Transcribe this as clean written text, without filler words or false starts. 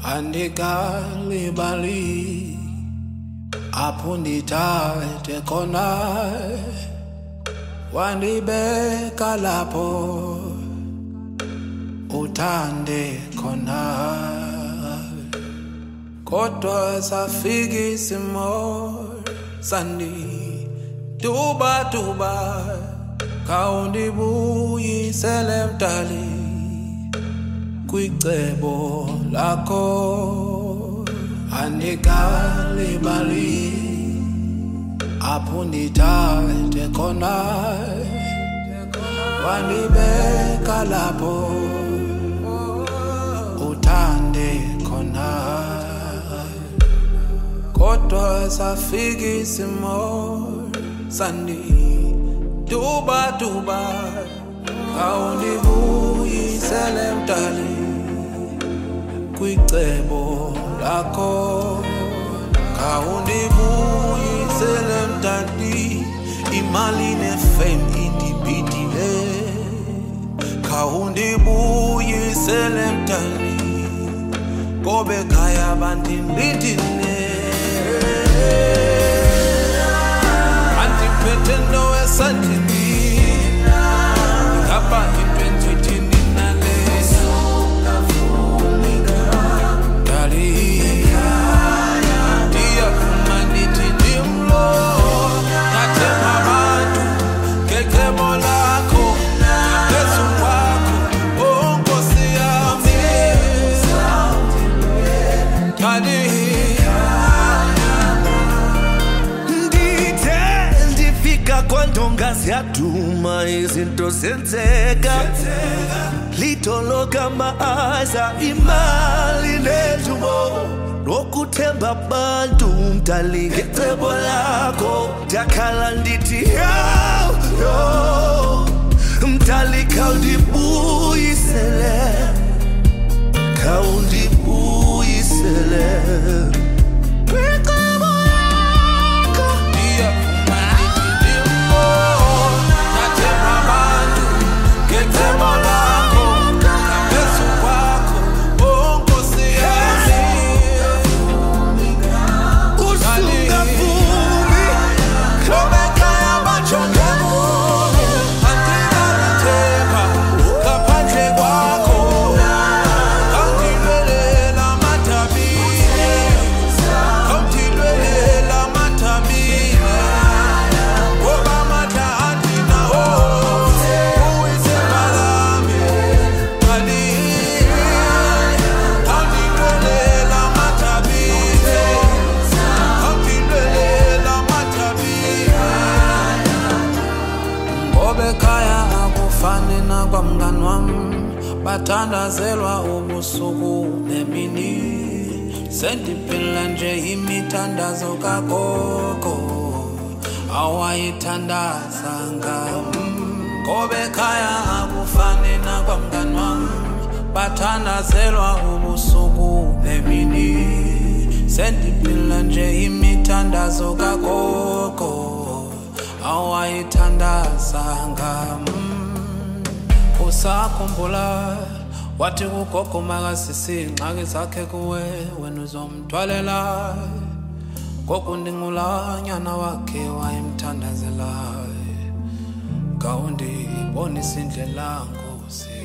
andikalibali apho ndithathe khona wandibeka lapho uthande khona kodwa safika isimo duba khawundibuyisele mdali kwicebo lakho andikalibali apho ndithathe khona wandibeka lapho uthande khona kodwa safika isimo duba khawundibuyisele mdali kwicebo lakho khawundibuyisele mdali imali nefame indibhidile khawundibuyisele mdali ngoba ekhaya bandindindile andiphethe nowesandini ngapha into enjethini nale dali ndiyavuma ndithi ndimlo ngathemba abantu ngecebo lakho ngaphezu kwakho Nkosi yami dali kwandonga ziyaduma izinto zenzeka litoloka maaza imali nedumo lokuthemba abantu mdali ngecebo lakho ndakhala ndithi yo mdali khawundibuyisele kwamngani wami bathandazelwa ubusuku nemini sendiphila nje imithandazo kagogo awayithandaza ngami ngoba ekhaya akufani nakwamngani wami bathandazelwa ubusuku nemini sendiphila nje imithandazo kagogo awayithandaza ngami usakhumbula wathi kugogo makasisi ingxaki zakhe kuwe wena uzomthwalela gogo ndingulanyana wakhe wayemthandazela ngawundibonisa indlela Nkosi